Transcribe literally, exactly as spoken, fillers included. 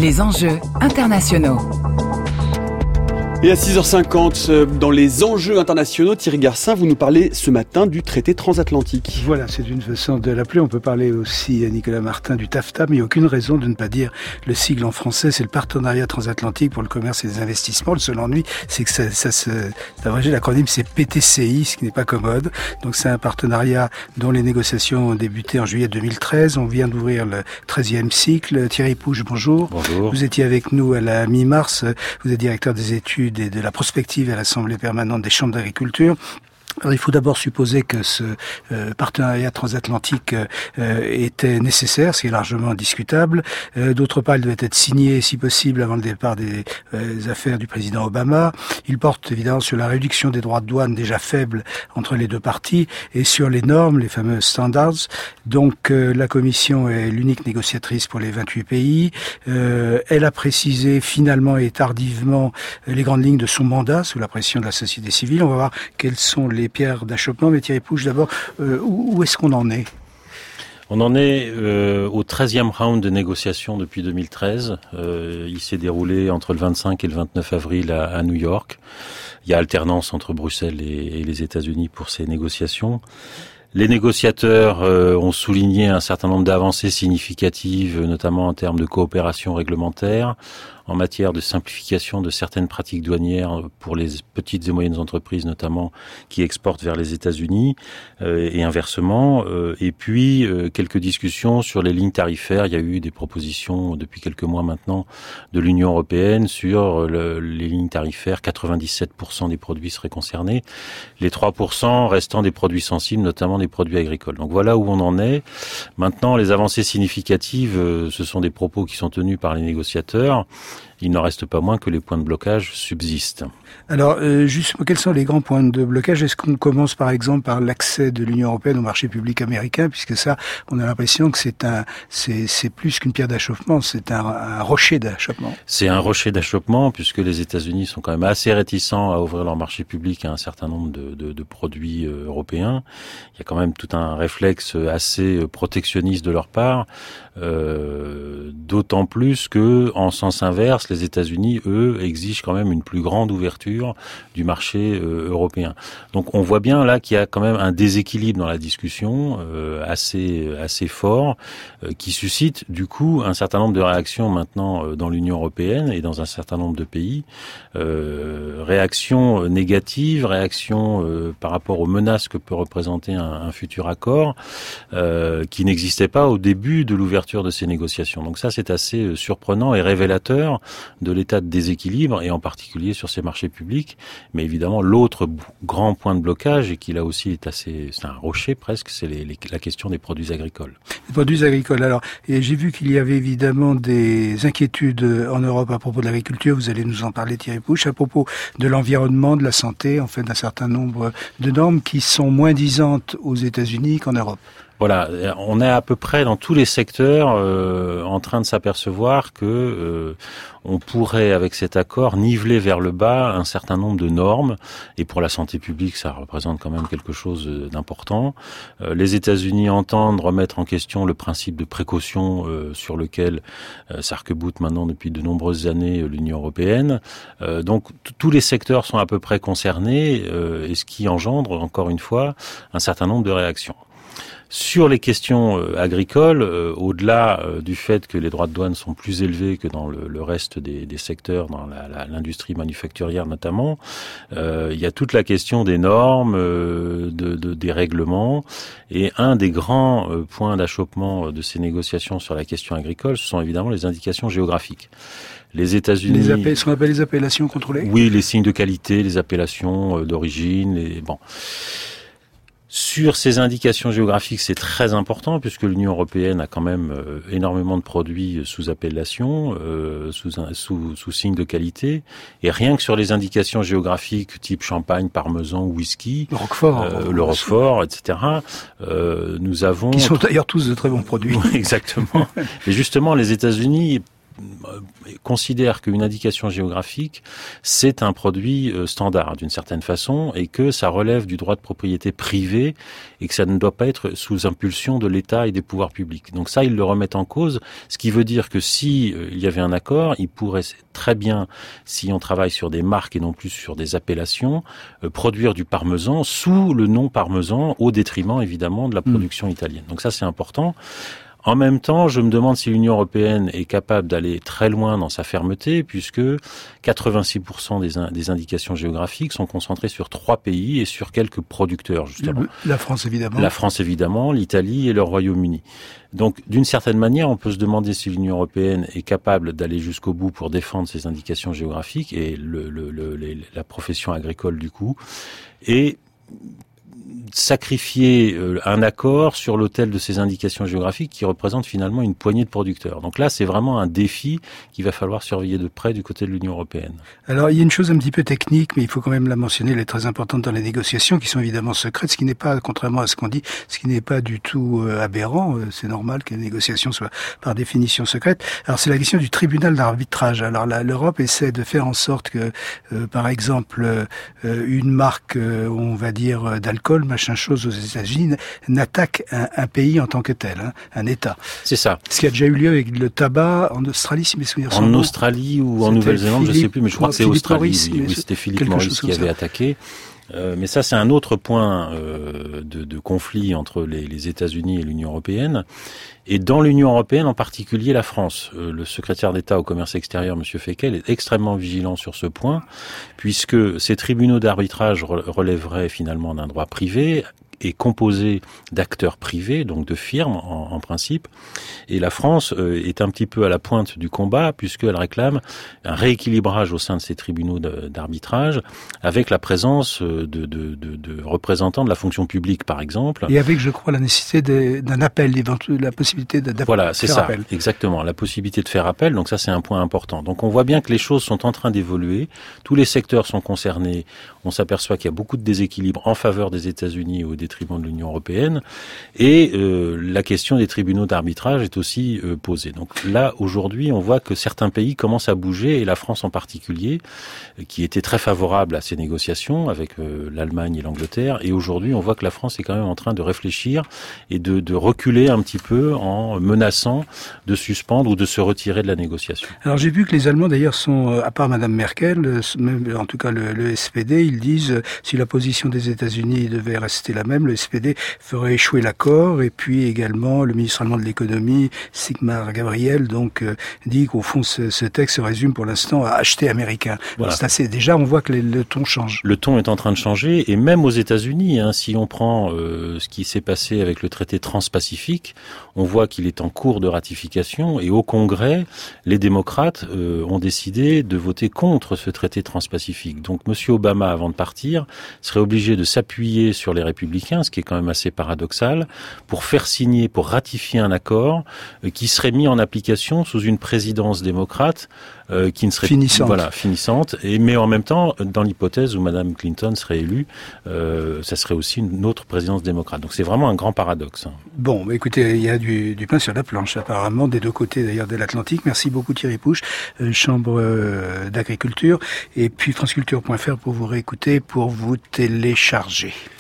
Les enjeux internationaux. Et à six heures cinquante, dans les enjeux internationaux, Thierry Garcin, vous nous parlez ce matin du traité transatlantique. Voilà, c'est une façon de l'appeler. On peut parler aussi, à Nicolas Martin, du TAFTA, mais il n'y a aucune raison de ne pas dire le sigle en français. C'est le partenariat transatlantique pour le commerce et les investissements. Le seul ennui, c'est que ça, ça se, d'abrégé, l'acronyme, c'est P T C I, ce qui n'est pas commode. Donc c'est un partenariat dont les négociations ont débuté en juillet deux mille treize. On vient d'ouvrir le treizième cycle. Thierry Pouche, bonjour. Bonjour. Vous étiez avec nous à la mi-mars. Vous êtes directeur des études et de la prospective à l'Assemblée permanente des chambres d'agriculture. Alors, il faut d'abord supposer que ce euh, partenariat transatlantique euh, était nécessaire, ce qui est largement discutable. Euh, d'autre part, il devait être signé, si possible, avant le départ des euh, affaires du président Obama. Il porte évidemment sur la réduction des droits de douane déjà faibles entre les deux parties et sur les normes, les fameux standards. Donc, euh, la Commission est l'unique négociatrice pour les vingt-huit pays. Euh, elle a précisé finalement et tardivement les grandes lignes de son mandat sous la pression de la société civile. On va voir quelles sont les pierres d'achoppement. Mais Thierry Pouche, d'abord, euh, où, où est-ce qu'on en est ? On en est euh, au treizième round de négociations depuis deux mille treize. Euh, il s'est déroulé entre le vingt-cinq et le vingt-neuf avril à, à New York. Il y a alternance entre Bruxelles et, et les États-Unis pour ces négociations. Les négociateurs euh, ont souligné un certain nombre d'avancées significatives, notamment en termes de coopération réglementaire, en matière de simplification de certaines pratiques douanières pour les petites et moyennes entreprises, notamment qui exportent vers les États-Unis euh, et inversement. Euh, et puis euh, quelques discussions sur les lignes tarifaires. Il y a eu des propositions depuis quelques mois maintenant de l'Union européenne sur le, les lignes tarifaires. quatre-vingt-dix-sept pour cent des produits seraient concernés, les trois pour cent restant des produits sensibles, notamment des produits agricoles. Donc voilà où on en est. Maintenant, les avancées significatives, euh, ce sont des propos qui sont tenus par les négociateurs. Il n'en reste pas moins que les points de blocage subsistent. Alors, euh, justement, quels sont les grands points de blocage ? Est-ce qu'on commence, par exemple, par l'accès de l'Union européenne au marché public américain, puisque ça, on a l'impression que c'est un, c'est, c'est plus qu'une pierre d'achoppement, c'est un, un rocher d'achoppement. C'est un rocher d'achoppement, puisque les États-Unis sont quand même assez réticents à ouvrir leur marché public à un certain nombre de, de, de produits euh, européens. Il y a quand même tout un réflexe assez protectionniste de leur part, euh, d'autant plus que, en sens inverse, les États-Unis, eux, exigent quand même une plus grande ouverture du marché euh, européen. Donc on voit bien là qu'il y a quand même un déséquilibre dans la discussion euh, assez assez fort euh, qui suscite du coup un certain nombre de réactions maintenant euh, dans l'Union européenne et dans un certain nombre de pays. Euh, réactions négatives, réactions euh, par rapport aux menaces que peut représenter un, un futur accord euh, qui n'existait pas au début de l'ouverture de ces négociations. Donc ça c'est assez euh, surprenant et révélateur de l'état de déséquilibre, et en particulier sur ces marchés publics. Mais évidemment, l'autre grand point de blocage, et qui là aussi est assez, c'est un rocher presque, c'est les, les, la question des produits agricoles. Les produits agricoles. Alors, et j'ai vu qu'il y avait évidemment des inquiétudes en Europe à propos de l'agriculture. Vous allez nous en parler, Thierry Pouche, à propos de l'environnement, de la santé, en fait, d'un certain nombre de normes qui sont moins disantes aux États-Unis qu'en Europe. Voilà, on est à peu près dans tous les secteurs euh, en train de s'apercevoir que euh, on pourrait, avec cet accord, niveler vers le bas un certain nombre de normes. Et pour la santé publique, ça représente quand même quelque chose d'important. Euh, les États-Unis entendent remettre en question le principe de précaution euh, sur lequel euh, s'arc-boute maintenant depuis de nombreuses années euh, l'Union européenne. Euh, donc t- tous les secteurs sont à peu près concernés, euh, et ce qui engendre, encore une fois, un certain nombre de réactions. Sur les questions euh, agricoles, euh, au-delà euh, du fait que les droits de douane sont plus élevés que dans le, le reste des, des secteurs, dans la, la, l'industrie manufacturière notamment, euh, il y a toute la question des normes, euh, de, de, des règlements. Et un des grands euh, points d'achoppement de ces négociations sur la question agricole, ce sont évidemment les indications géographiques. Les États-Unis, les appels, ce qu'on appelle les appellations contrôlées. Oui, les signes de qualité, les appellations euh, d'origine, les bon. Sur ces indications géographiques, c'est très important puisque l'Union européenne a quand même euh, énormément de produits sous appellation, euh, sous, sous, sous signe de qualité. Et rien que sur les indications géographiques type champagne, parmesan, whisky, le Roquefort, euh, le Roquefort, et cetera. Euh, nous avons qui sont d'ailleurs tous de très bons produits. Exactement. Mais justement, les États-Unis considère qu'une indication géographique, c'est un produit standard d'une certaine façon et que ça relève du droit de propriété privé et que ça ne doit pas être sous impulsion de l'État et des pouvoirs publics. Donc ça, ils le remettent en cause, ce qui veut dire que si euh, il y avait un accord, il pourrait très bien, si on travaille sur des marques et non plus sur des appellations, euh, produire du parmesan sous le nom parmesan au détriment évidemment de la production mmh. italienne. Donc ça, c'est important. En même temps, je me demande si l'Union européenne est capable d'aller très loin dans sa fermeté, puisque quatre-vingt-six pour cent des, in- des indications géographiques sont concentrées sur trois pays et sur quelques producteurs, justement. La France, évidemment. La France, évidemment, l'Italie et le Royaume-Uni. Donc, d'une certaine manière, on peut se demander si l'Union européenne est capable d'aller jusqu'au bout pour défendre ces indications géographiques et le, le, le, les, la profession agricole, du coup. Et sacrifier un accord sur l'autel de ces indications géographiques qui représentent finalement une poignée de producteurs. Donc là, c'est vraiment un défi qu'il va falloir surveiller de près du côté de l'Union européenne. Alors, il y a une chose un petit peu technique, mais il faut quand même la mentionner, elle est très importante dans les négociations, qui sont évidemment secrètes, ce qui n'est pas, contrairement à ce qu'on dit, ce qui n'est pas du tout euh, aberrant. C'est normal que les négociations soient par définition secrètes. Alors, c'est la question du tribunal d'arbitrage. Alors, la, l'Europe essaie de faire en sorte que, euh, par exemple, euh, une marque, euh, on va dire, d'alcool, machin chose aux États-Unis, n'attaque un, un pays en tant que tel, hein, un État. C'est ça. Ce qui a déjà eu lieu avec le tabac en Australie, si mes souvenirs sont bons. En Australie ou en Nouvelle-Zélande, je ne sais plus, mais je crois que c'est Philippe Australie. Maurice, oui, oui, c'était Philippe Maurice qui avait attaqué. Euh, mais ça, c'est un autre point euh, de, de conflit entre les, les États-Unis et l'Union européenne. Et dans l'Union européenne, en particulier la France. Euh, le secrétaire d'État au commerce extérieur, M. Feckel, est extrêmement vigilant sur ce point, puisque ces tribunaux d'arbitrage relèveraient finalement d'un droit privé est composé d'acteurs privés, donc de firmes en, en principe. Et la France euh, est un petit peu à la pointe du combat puisqu'elle réclame un rééquilibrage au sein de ces tribunaux de, d'arbitrage avec la présence de, de, de, de représentants de la fonction publique, par exemple. Et avec, je crois, la nécessité de, d'un appel, la possibilité de, de voilà, c'est faire ça, appel. Exactement, la possibilité de faire appel. Donc ça, c'est un point important. Donc on voit bien que les choses sont en train d'évoluer. Tous les secteurs sont concernés. On s'aperçoit qu'il y a beaucoup de déséquilibres en faveur des États-Unis au détriment de l'Union européenne. Et euh, la question des tribunaux d'arbitrage est aussi euh, posée. Donc là, aujourd'hui, on voit que certains pays commencent à bouger, et la France en particulier, qui était très favorable à ces négociations avec euh, l'Allemagne et l'Angleterre. Et aujourd'hui, on voit que la France est quand même en train de réfléchir et de, de reculer un petit peu en menaçant de suspendre ou de se retirer de la négociation. Alors j'ai vu que les Allemands d'ailleurs sont, à part Madame Merkel, même, en tout cas le, le S P D, ils disent si la position des États-Unis devait rester la même, le S P D ferait échouer l'accord. Et puis également le ministre allemand de l'économie, Sigmar Gabriel, donc euh, dit qu'au fond ce, ce texte se résume pour l'instant à acheter américain. Voilà. C'est assez, déjà on voit que les, le ton change. Le ton est en train de changer, et même aux États-Unis, hein, si on prend euh, ce qui s'est passé avec le traité transpacifique, on voit qu'il est en cours de ratification, et au Congrès, les démocrates euh, ont décidé de voter contre ce traité transpacifique. Donc M. Obama, avant de partir, serait obligé de s'appuyer sur les républicains, ce qui est quand même assez paradoxal, pour faire signer, pour ratifier un accord euh, qui serait mis en application sous une présidence démocrate euh, qui ne serait finissante. Voilà, finissante. Et mais en même temps, dans l'hypothèse où Mme Clinton serait élue, euh, ça serait aussi une autre présidence démocrate. Donc c'est vraiment un grand paradoxe. Bon, bah écoutez, il y a du, du pain sur la planche apparemment des deux côtés d'ailleurs de l'Atlantique. Merci beaucoup Thierry Pouche, euh, Chambre euh, d'agriculture, et puis franceculture point f r pour vous réécouter, pour vous télécharger.